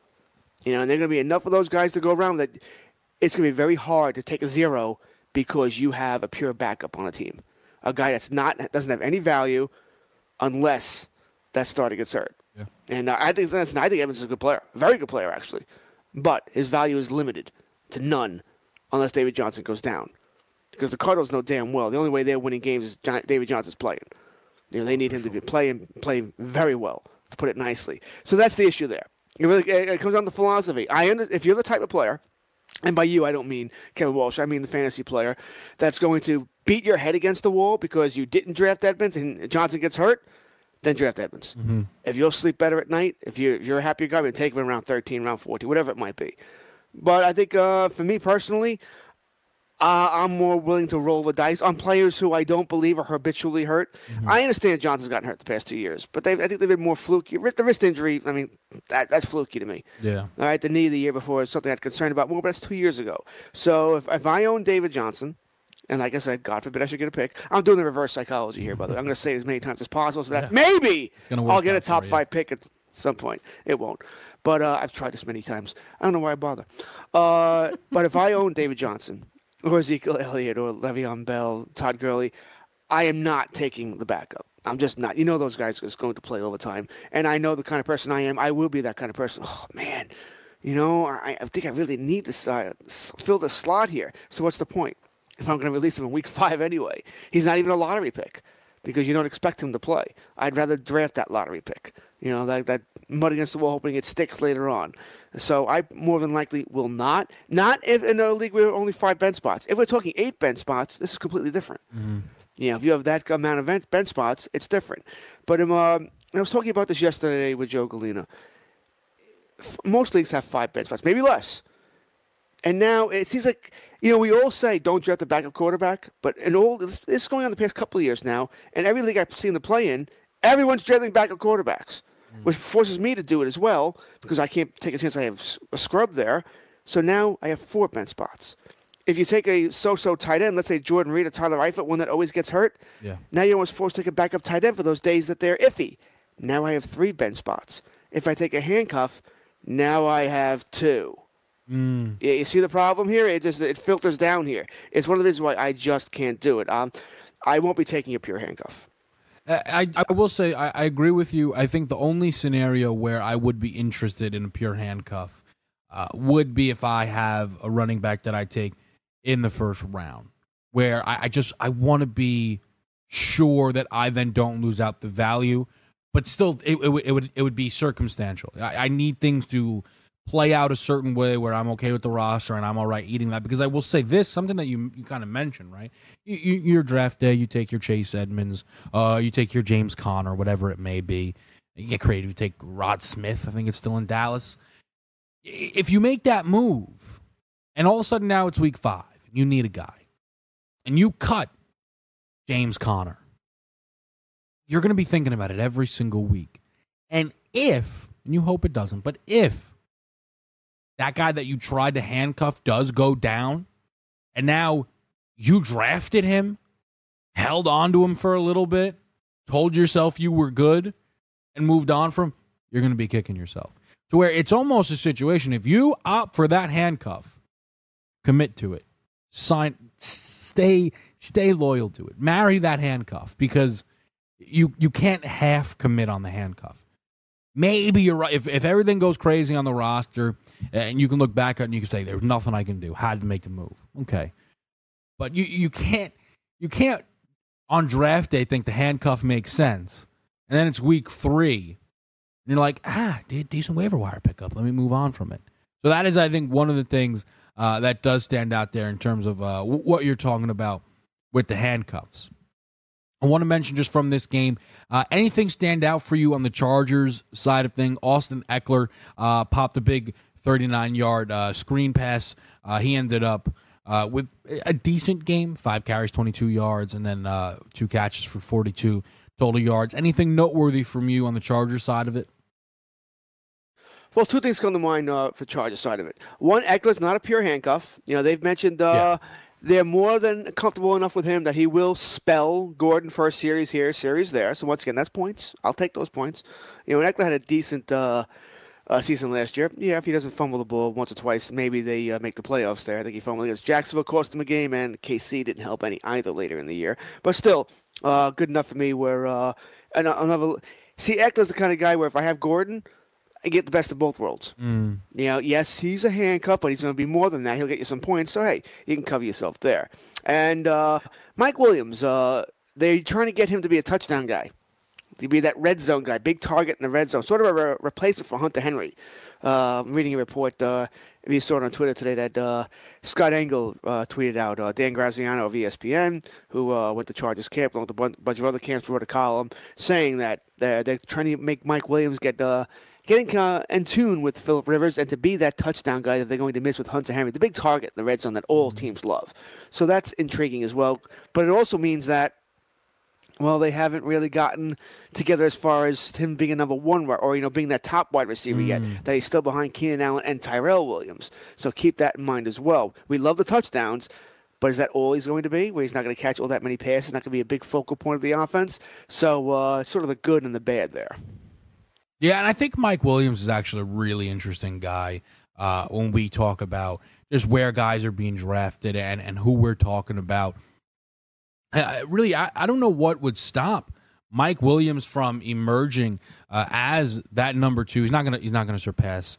You know, and there are going to be enough of those guys to go around that it's going to be very hard to take a zero because you have a pure backup on a team, a guy that's not doesn't have any value unless that starter gets hurt. Yeah. And uh, I think that's I think Evans is a good player, a very good player actually, but his value is limited to none unless David Johnson goes down, because the Cardinals know damn well the only way they're winning games is John, David Johnson's playing. You know they need him to be playing play very well, to put it nicely. So that's the issue there. It really it comes down to philosophy. I under, if you're the type of player. And by you, I don't mean Kevin Walsh. I mean the fantasy player that's going to beat your head against the wall because you didn't draft Edmonds and Johnson gets hurt, then draft Edmonds. Mm-hmm. If you'll sleep better at night, if you're, if you're a happier guy, then take him around thirteen, around fourteen, whatever it might be. But I think uh, for me personally, uh, I'm more willing to roll the dice on players who I don't believe are habitually hurt. Mm-hmm. I understand Johnson's gotten hurt the past two years, but I think they've been more fluky. The wrist injury, I mean, that, that's fluky to me. Yeah. All right, the knee the year before is something I had concerned about more, but that's two years ago. So if, if I own David Johnson, and like I said, God forbid I should get a pick, I'm doing the reverse psychology here, by the way. I'm going to say it as many times as possible so that yeah. maybe I'll get a top five pick at some point. It won't. But uh, I've tried this many times. I don't know why I bother. Uh, but if I own David Johnson, or Ezekiel Elliott, or Le'Veon Bell, Todd Gurley, I am not taking the backup. I'm just not. You know those guys are going to play all the time. And I know the kind of person I am. I will be that kind of person. Oh, man, you know, I, I think I really need to uh, fill the slot here. So what's the point if I'm going to release him in week five anyway? He's not even a lottery pick because you don't expect him to play. I'd rather draft that lottery pick. You know, that, that mud against the wall hoping it sticks later on. So I more than likely will not. Not if in a league where only five bench spots. If we're talking eight bench spots, this is completely different. Mm-hmm. You know, if you have that amount of bench spots, it's different. But um, uh, I was talking about this yesterday with Joe Galena. Most leagues have five bench spots, maybe less. And now it seems like, you know, we all say don't draft a backup quarterback, but in all this is going on the past couple of years now, and every league I've seen them play in, everyone's drafting backup quarterbacks, mm. which forces me to do it as well because I can't take a chance I have a scrub there. So now I have four bench spots. If you take a so-so tight end, let's say Jordan Reed or Tyler Eifert, one that always gets hurt, yeah. now you're almost forced to take a backup tight end for those days that they're iffy. Now I have three bench spots. If I take a handcuff, now I have two. Mm. Yeah, you see the problem here? It just it filters down here. It's one of the reasons why I just can't do it. Um, I won't be taking a pure handcuff. I, I will say I, I agree with you. I think the only scenario where I would be interested in a pure handcuff uh, would be if I have a running back that I take in the first round, where I, I just I want to be sure that I then don't lose out the value, but still it, it, it would it would be circumstantial. I, I need things to play out a certain way where I'm okay with the roster and I'm all right eating that, because I will say this, something that you you kind of mentioned, right? You, you, your draft day, you take your Chase Edmonds, uh, you take your James Conner, whatever it may be. You get creative, you take Rod Smith, I think it's still in Dallas. If you make that move, and all of a sudden now it's week five, you need a guy, and you cut James Conner, you're going to be thinking about it every single week. And if, and you hope it doesn't, but if that guy that you tried to handcuff does go down, and now you drafted him, held on to him for a little bit, told yourself you were good, and moved on from him, you're going to be kicking yourself. To where it's almost a situation, if you opt for that handcuff, commit to it. Sign, stay, stay loyal to it. Marry that handcuff, because you you can't half commit on the handcuff. Maybe you're right. If if everything goes crazy on the roster, and you can look back at it and you can say there's nothing I can do, had to make the move. Okay, but you you can't you can't on draft day think the handcuff makes sense, and then it's week three, and you're like, ah, decent waiver wire pickup. Let me move on from it. So that is, I think, one of the things uh, that does stand out there in terms of uh, w- what you're talking about with the handcuffs. I want to mention just from this game, uh, anything stand out for you on the Chargers side of thing? Austin Eckler uh, popped a big thirty-nine-yard uh, screen pass. Uh, he ended up uh, with a decent game, five carries, twenty-two yards, and then uh, two catches for forty-two total yards. Anything noteworthy from you on the Chargers side of it? Well, two things come to mind uh, for the Chargers side of it. One, Eckler's not a pure handcuff. You know, they've mentioned uh, yeah. they're more than comfortable enough with him that he will spell Gordon for a series here, series there. So once again, that's points. I'll take those points. You know, and Eckler had a decent uh, uh, season last year. Yeah, if he doesn't fumble the ball once or twice, maybe they uh, make the playoffs there. I think he fumbled against Jacksonville, cost him a game, and K C didn't help any either later in the year. But still, uh, good enough for me where uh, another. See, Eckler's the kind of guy where if I have Gordon, I get the best of both worlds. Mm. You know, yes, he's a handcuff, but he's going to be more than that. He'll get you some points, so hey, you can cover yourself there. And uh, Mike Williams, uh, they're trying to get him to be a touchdown guy, to be that red zone guy, big target in the red zone, sort of a re- replacement for Hunter Henry. Uh, I'm reading a report, uh, if you saw it on Twitter today, that uh, Scott Engel uh, tweeted out, uh, Dan Graziano of E S P N, who uh, went to Chargers camp along with a bunch, bunch of other camps, wrote a column saying that they're, they're trying to make Mike Williams get uh, getting uh, in tune with Phillip Rivers and to be that touchdown guy that they're going to miss with Hunter Henry, the big target in the red zone that all teams love. So that's intriguing as well. But it also means that, well, they haven't really gotten together as far as him being a number one or, you know, being that top wide receiver mm. yet, that he's still behind Keenan Allen and Tyrell Williams. So keep that in mind as well. We love the touchdowns, but is that all he's going to be, where he's not going to catch all that many passes, not going to be a big focal point of the offense? So uh, sort of the good and the bad there. Yeah, and I think Mike Williams is actually a really interesting guy uh, when we talk about just where guys are being drafted and, and who we're talking about. Uh, really, I, I don't know what would stop Mike Williams from emerging uh, as that number two. He's not gonna he's not gonna surpass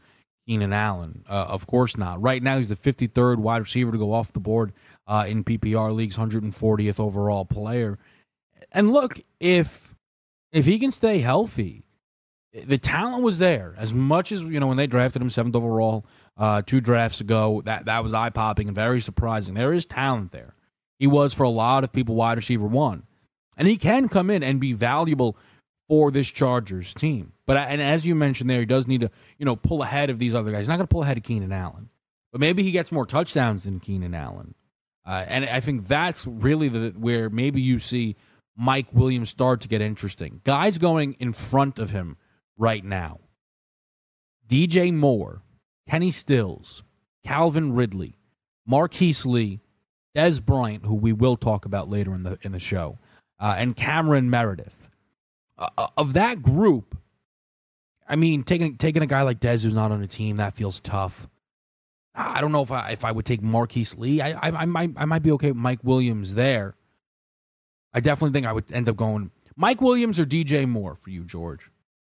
Keenan Allen? Uh, of course not. Right now, he's the fifty-third wide receiver to go off the board uh, in P P R leagues, one hundred fortieth overall player. And look, if if he can stay healthy, the talent was there. As much as, you know, when they drafted him seventh overall uh, two drafts ago, that, that was eye-popping and very surprising. There is talent there. He was, for a lot of people, wide receiver one. And he can come in and be valuable for this Chargers team. But and as you mentioned there, he does need to, you know, pull ahead of these other guys. He's not going to pull ahead of Keenan Allen. But maybe he gets more touchdowns than Keenan Allen. Uh, and I think that's really the where maybe you see Mike Williams start to get interesting. Guys going in front of him right now: D J Moore, Kenny Stills, Calvin Ridley, Marquise Lee, Dez Bryant, who we will talk about later in the in the show, uh, and Cameron Meredith. Uh, of that group, I mean, taking taking a guy like Dez who's not on a team, that feels tough. I don't know if I if I would take Marquise Lee. I I, I might I might be okay with Mike Williams there. I definitely think I would end up going Mike Williams or D J Moore for you, George.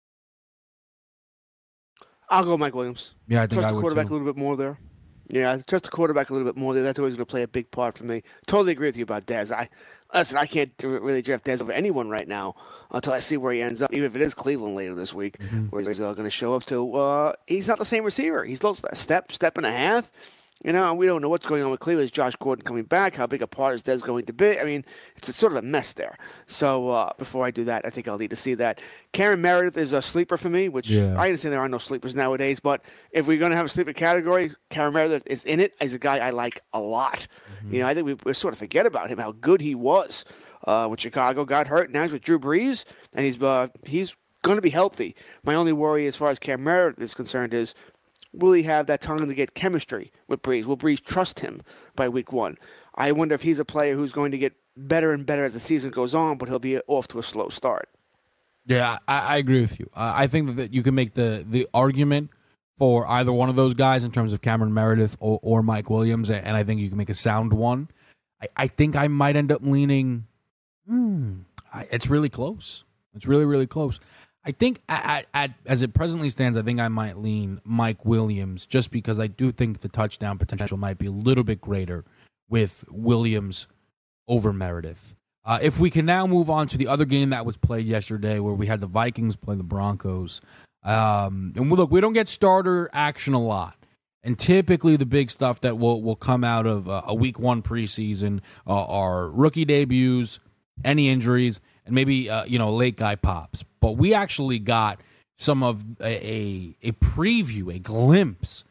I'll go Mike Williams. Yeah, I think trust I the would quarterback too. a little bit more there. Yeah, I trust the quarterback a little bit more there. That's always going to play a big part for me. Totally agree with you about Dez. I listen. I can't really draft Dez over anyone right now until I see where he ends up. Even if it is Cleveland later this week, mm-hmm. where he's uh, going to show up to. Uh, he's not the same receiver. He's lost a step, step and a half. You know, we don't know what's going on with Cleveland. Is Josh Gordon coming back? How big a part is Dez going to be? I mean, it's a, sort of a mess there. So uh, before I do that, I think I'll need to see that. Cameron Meredith is a sleeper for me, which yeah. I understand there are no sleepers nowadays. But if we're going to have a sleeper category, Cameron Meredith is in it as a guy I like a lot. Mm-hmm. You know, I think we, we sort of forget about him, how good he was uh, with Chicago. Got hurt. Now he's with Drew Brees, and he's uh, he's going to be healthy. My only worry as far as Cameron Meredith is concerned is, will he have that time to get chemistry with Brees? Will Brees trust him by week one? I wonder if he's a player who's going to get better and better as the season goes on, but he'll be off to a slow start. Yeah, I, I agree with you. Uh, I think that you can make the, the argument for either one of those guys in terms of Cameron Meredith or, or Mike Williams, and I think you can make a sound one. I, I think I might end up leaning, hmm, I, it's really close. It's really, really close. I think at, at, as it presently stands, I think I might lean Mike Williams just because I do think the touchdown potential might be a little bit greater with Williams over Meredith. Uh, if we can now move on to the other game that was played yesterday where we had the Vikings play the Broncos. Um, and look, we don't get starter action a lot. And typically the big stuff that will, will come out of uh, a week one preseason uh, are rookie debuts, any injuries, and maybe uh, you know late guy pops. But we actually got some of a, a a preview, a glimpse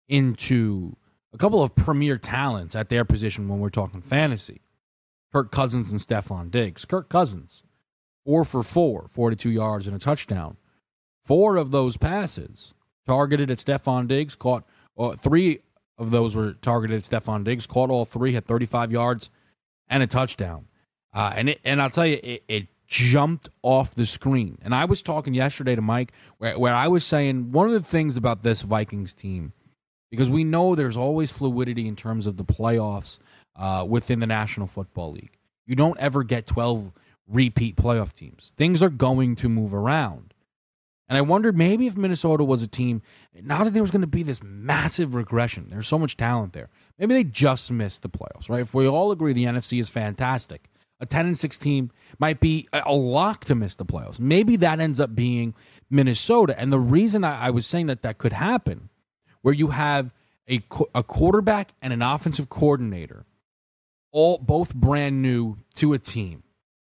into a couple of premier talents at their position when we're talking fantasy. Kirk Cousins and Stephon Diggs. Kirk Cousins, four for four, forty-two yards and a touchdown. Four of those passes targeted at Stephon Diggs, caught uh, three of those were targeted at Stephon Diggs, caught all three, had thirty-five yards and a touchdown. Uh, and it, and I'll tell you, it, it jumped off the screen. And I was talking yesterday to Mike where, where I was saying one of the things about this Vikings team, because we know there's always fluidity in terms of the playoffs uh, within the National Football League. You don't ever get twelve repeat playoff teams. Things are going to move around. And I wondered maybe if Minnesota was a team, not that there was going to be this massive regression. There's so much talent there. Maybe they just missed the playoffs, right? If we all agree the N F C is fantastic, a ten and six team might be a lock to miss the playoffs. Maybe that ends up being Minnesota. And the reason I, I was saying that that could happen, where you have a, a quarterback and an offensive coordinator, all both brand new to a team,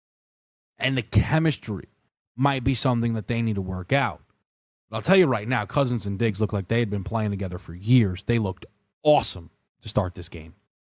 and the chemistry might be something that they need to work out. But I'll tell you right now, Cousins and Diggs look like they had been playing together for years. They looked awesome to start this game.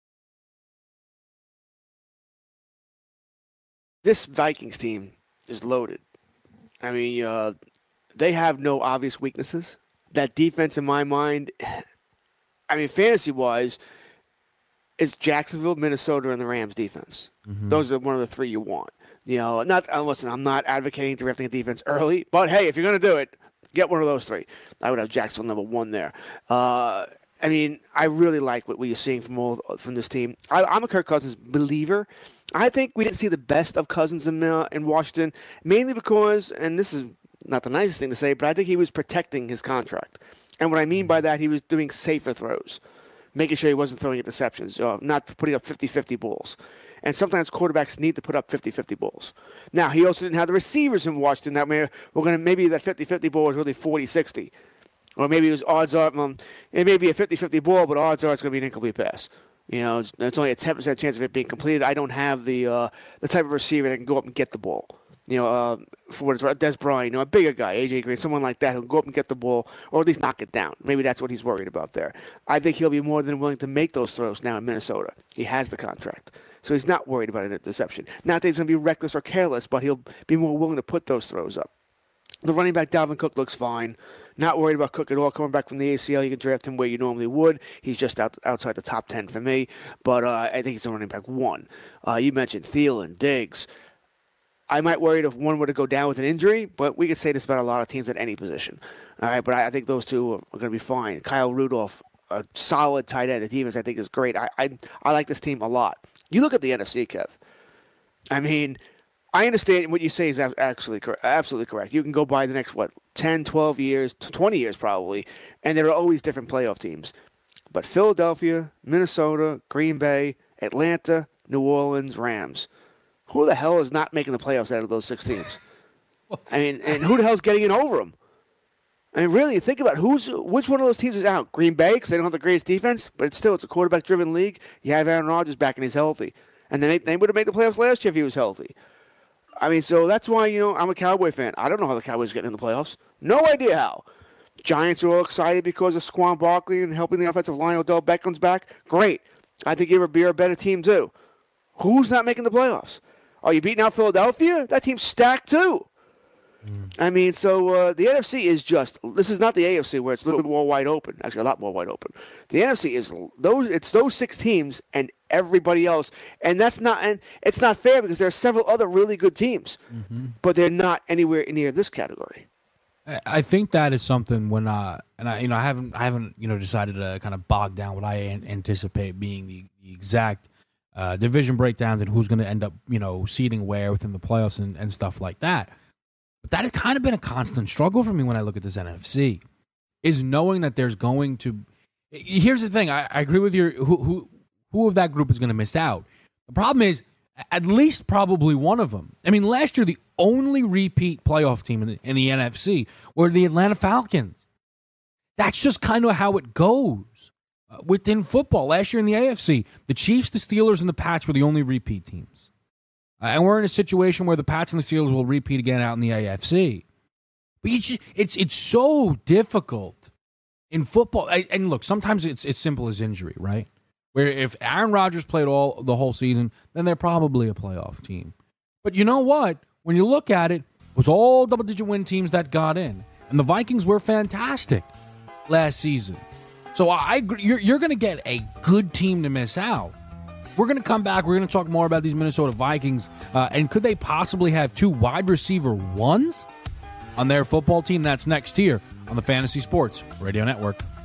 This Vikings team is loaded. I mean, uh, they have no obvious weaknesses. That defense, in my mind, I mean, fantasy-wise, it's Jacksonville, Minnesota, and the Rams defense. Mm-hmm. Those are one of the three you want. You know, not uh, listen, I'm not advocating drafting a defense early, but hey, if you're going to do it, get one of those three. I would have Jacksonville number one there. Uh, I mean, I really like what we're seeing from all from this team. I, I'm a Kirk Cousins believer. I think we didn't see the best of Cousins in uh, in Washington, mainly because, and this is not the nicest thing to say, but I think he was protecting his contract. And what I mean by that, he was doing safer throws, making sure he wasn't throwing interceptions, uh, not putting up fifty-fifty balls. And sometimes quarterbacks need to put up fifty-fifty balls. Now, he also didn't have the receivers in Washington that way. We're going to maybe that fifty-fifty ball was really forty-sixty. Or maybe it was odds are, um, it may be a fifty-fifty ball, but odds are it's going to be an incomplete pass. You know, it's, it's only a ten percent chance of it being completed. I don't have the uh, the type of receiver that can go up and get the ball. You know, uh, for what it's worth, Des Bryant, you know, a bigger guy, A J Green, someone like that who can go up and get the ball, or at least knock it down. Maybe that's what he's worried about there. I think he'll be more than willing to make those throws now in Minnesota. He has the contract. So he's not worried about an interception. Not that he's going to be reckless or careless, but he'll be more willing to put those throws up. The running back, Dalvin Cook, looks fine. Not worried about Cook at all. Coming back from the A C L, you can draft him where you normally would. He's just out, outside the top ten for me. But uh, I think he's a running back one. Uh, you mentioned Thielen, Diggs. I might worry if one were to go down with an injury, but we could say this about a lot of teams at any position. All right, but I, I think those two are, are going to be fine. Kyle Rudolph, a solid tight end. The defense, I think, is great. I, I I like this team a lot. You look at the N F C, Kev. I mean, I understand what you say is actually cor- absolutely correct. You can go by the next, what, ten, twelve years, twenty years probably, and there are always different playoff teams. But Philadelphia, Minnesota, Green Bay, Atlanta, New Orleans, Rams. Who the hell is not making the playoffs out of those six teams? I mean, and who the hell's getting in over them? I mean, really, think about who's which one of those teams is out. Green Bay, because they don't have the greatest defense, but it's still it's a quarterback-driven league. You have Aaron Rodgers back and he's healthy, and then they, they would have made the playoffs last year if he was healthy. I mean, so that's why you know I'm a Cowboy fan. I don't know how the Cowboys are getting in the playoffs. No idea how. Giants are all excited because of Saquon Barkley and helping the offensive line. Odell Beckham's back. Great. I think you're a better team too. Who's not making the playoffs? Are you beating out Philadelphia? That team's stacked, too. Mm. I mean, so uh, the N F C is just – this is not the A F C where it's a little bit more wide open. Actually, a lot more wide open. The N F C is those. It's those six teams and everybody else. And that's not – and it's not fair because there are several other really good teams. Mm-hmm. But they're not anywhere near this category. I think that is something when uh, – and I you know, I haven't, I haven't you know, decided to kind of bog down what I an- anticipate being the, the exact – Uh, division breakdowns and who's going to end up, you know, seeding where within the playoffs and, and stuff like that. But that has kind of been a constant struggle for me when I look at this N F C, is knowing that there's going to. Here's the thing: I, I agree with you. Who who who of that group is going to miss out? The problem is, at least probably one of them. I mean, last year the only repeat playoff team in the, in the N F C were the Atlanta Falcons. That's just kind of how it goes. Uh, within football, last year in the A F C, the Chiefs, the Steelers, and the Pats were the only repeat teams. Uh, and we're in a situation where the Pats and the Steelers will repeat again out in the A F C. But you just, it's it's so difficult in football. I, and look, sometimes it's as simple as injury, right? Where if Aaron Rodgers played all the whole season, then they're probably a playoff team. But you know what? When you look at it, it was all double-digit win teams that got in. And the Vikings were fantastic last season. So I, you're, you're going to get a good team to miss out. We're going to come back. We're going to talk more about these Minnesota Vikings. Uh, and could they possibly have two wide receiver ones on their football team? That's next here on the Fantasy Sports Radio Network.